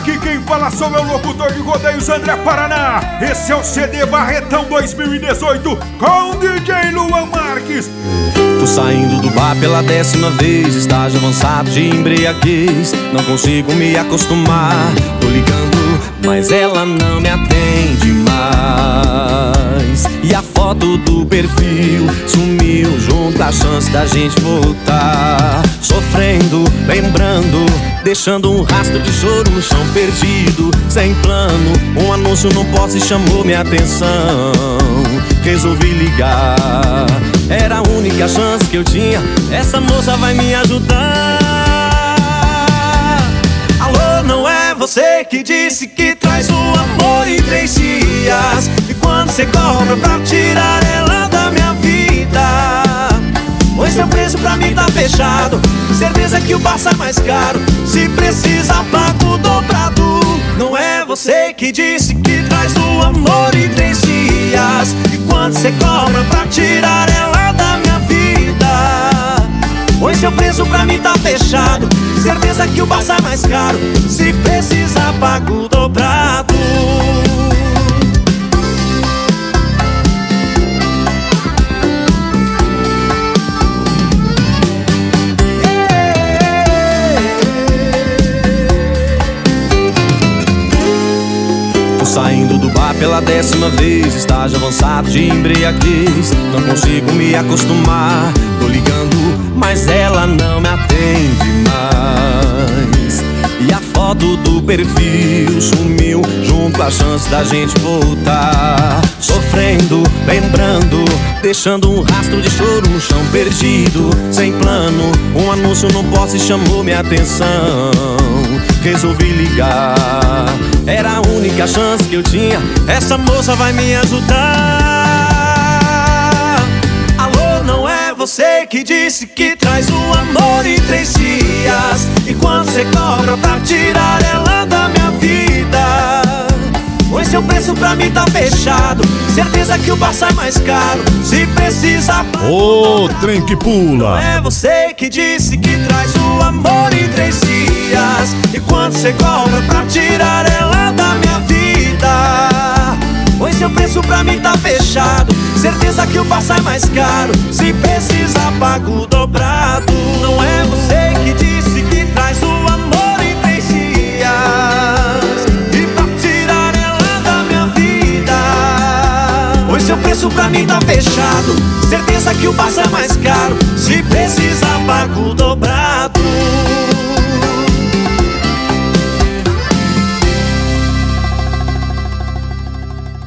Aqui quem fala sou meu locutor de rodeios, André Paraná. Esse é o CD Barretão 2018 com DJ Luan Marques. Tô saindo do bar pela 10ª vez, estágio avançado de embriaguez. Não consigo me acostumar, tô ligando, mas ela não me atende mais. E a foto do perfil sumiu junto à chance da gente voltar. Sofrendo, lembrando, deixando um rastro de choro no chão perdido. Sem plano, um anúncio no poste chamou minha atenção. Resolvi ligar, era a única chance que eu tinha. Essa moça vai me ajudar. Alô, não é você que disse que traz o amor em 3 dias? E quando você cobra pra tirar ela da minha vida? Pois seu preço pra mim tá fechado. Certeza que o bar sai mais caro. Se precisa pago dobrado. Não é você que disse que traz o amor em 3 dias? E quando você cobra pra tirar ela da minha vida? Pois seu preço pra mim tá fechado. Certeza que o bar sai mais caro. Se precisa pago dobrado. Saindo do bar pela 10ª vez, estágio avançado de embriaguez. Não consigo me acostumar, tô ligando, mas ela não me atende mais. E a foto do perfil sumiu junto à chance da gente voltar. Sofrendo, lembrando, deixando um rastro de choro no chão perdido. Sem plano, um anúncio no poste chamou minha atenção. Resolvi ligar, era a única chance que eu tinha. Essa moça vai me ajudar. Alô, não é você que disse que traz o amor em 3 dias? E quando você cobra pra tirar ela da minha vida? Pois seu preço pra mim tá fechado. Certeza que o bar sai mais caro. Se precisa Ô, trem que pula. Não é você que disse que traz o amor em 3 dias? E quando você cobra pra tirar ela da minha vida? Pois seu preço pra mim tá fechado. Certeza que o bar sai mais caro. Se precisa pago dobrado. Não é você que disse que traz o amor em 3 dias? E pra tirar ela da minha vida? Pois seu preço pra mim tá fechado. Certeza que o bar sai mais caro. Se precisa pago dobrado.